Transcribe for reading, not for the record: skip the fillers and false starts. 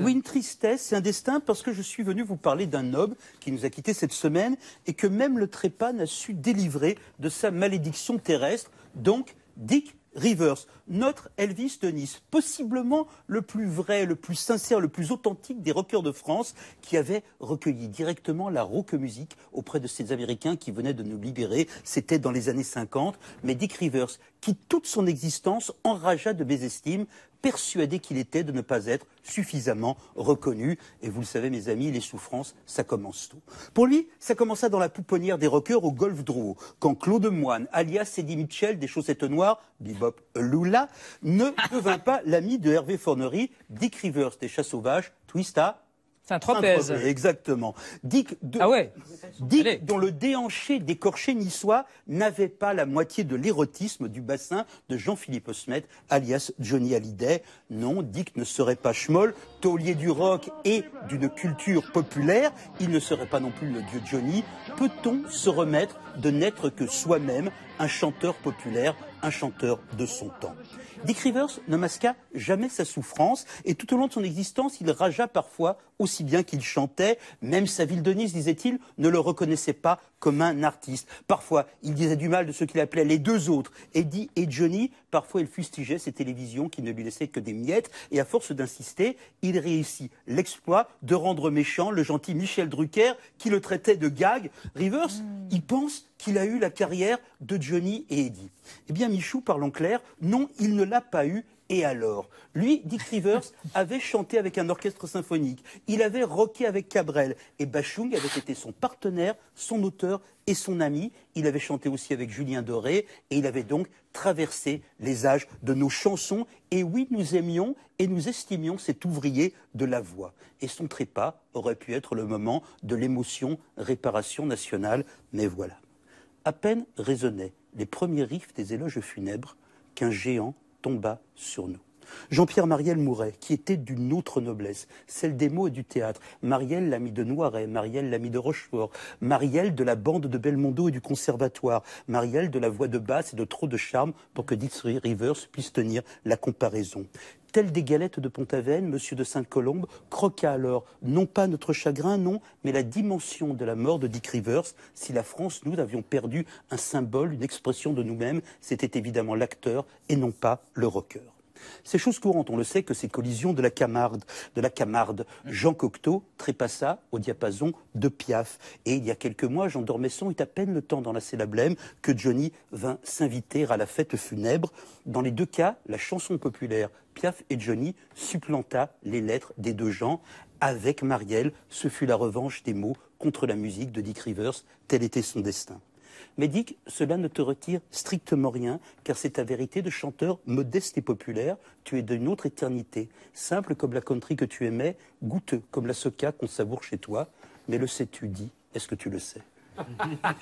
Oui, une tristesse, c'est un destin parce que je suis venu vous parler d'un homme qui nous a quittés cette semaine et que même le trépas n'a su délivrer de sa malédiction terrestre, donc Dick Rivers, notre Elvis de Nice, possiblement le plus vrai, le plus sincère, le plus authentique des rockers de France, qui avait recueilli directement la rock music auprès de ces Américains qui venaient de nous libérer. C'était dans les années 50. Mais Dick Rivers, qui toute son existence enragea de mésestime, persuadé qu'il était de ne pas être suffisamment reconnu. Et vous le savez, mes amis, les souffrances, ça commence tôt. Pour lui, ça commença dans la pouponnière des rockers au Golf Drouot, quand Claude Moine, alias Eddie Mitchell des chaussettes noires, Bebop Lula, ne devint pas l'ami de Hervé Fornery, Dick Rivers des Chats Sauvages, Twista. Saint-Tropez. Exactement. Dick, dont le déhanché d'écorché niçois n'avait pas la moitié de l'érotisme du bassin de Jean-Philippe Osmet, alias Johnny Hallyday. Non, Dick ne serait pas schmoll, taulier du rock et d'une culture populaire. Il ne serait pas non plus le dieu Johnny. Peut-on se remettre de n'être que soi-même, un chanteur populaire, un chanteur de son temps? Dick Rivers ne masqua jamais sa souffrance et tout au long de son existence, il ragea parfois aussi bien qu'il chantait. Même sa ville de Nice, disait-il, ne le reconnaissait pas comme un artiste. Parfois, il disait du mal de ceux qu'il appelait les deux autres, Eddie et Johnny. Parfois, il fustigeait ses télévisions qui ne lui laissaient que des miettes. Et à force d'insister, il réussit l'exploit de rendre méchant le gentil Michel Drucker qui le traitait de gag. Rivers, il pense qu'il a eu la carrière de Johnny et Eddie. Eh bien, Michou, parlons clair, non, il ne l'a pas eu. Et alors, lui, Dick Rivers, avait chanté avec un orchestre symphonique. Il avait rocké avec Cabrel. Et Bachung avait été son partenaire, son auteur et son ami. Il avait chanté aussi avec Julien Doré. Et il avait donc traversé les âges de nos chansons. Et oui, nous aimions et nous estimions cet ouvrier de la voix. Et son trépas aurait pu être le moment de l'émotion, réparation nationale. Mais voilà. À peine résonnaient les premiers riffs des éloges funèbres qu'un géant tomba sur nous. Jean-Pierre Mariel mourait, qui était d'une autre noblesse, celle des mots et du théâtre. Mariel, l'ami de Noiret, Mariel, l'ami de Rochefort, Mariel de la bande de Belmondo et du conservatoire, Mariel de la voix de basse et de trop de charme pour que Dick Rivers puisse tenir la comparaison. Tel des galettes de Pont-Aven, monsieur de Sainte-Colombe croqua alors, non pas notre chagrin, non, mais la dimension de la mort de Dick Rivers. Si la France, nous, avions perdu un symbole, une expression de nous-mêmes, c'était évidemment l'acteur et non pas le rocker. C'est chose courante, on le sait, que ces collisions de la Camarde, Jean Cocteau trépassa au diapason de Piaf. Et il y a quelques mois, Jean d'Ormesson eut à peine le temps d'enlacer la blême que Johnny vint s'inviter à la fête funèbre. Dans les deux cas, la chanson populaire Piaf et Johnny supplanta les lettres des deux Jean. Avec Marielle, ce fut la revanche des mots contre la musique de Dick Rivers. Tel était son destin. Mais Dick, cela ne te retire strictement rien, car c'est ta vérité de chanteur modeste et populaire. Tu es d'une autre éternité, simple comme la country que tu aimais, goûteux comme la soca qu'on savoure chez toi. Mais le sais-tu, dis, est-ce que tu le sais?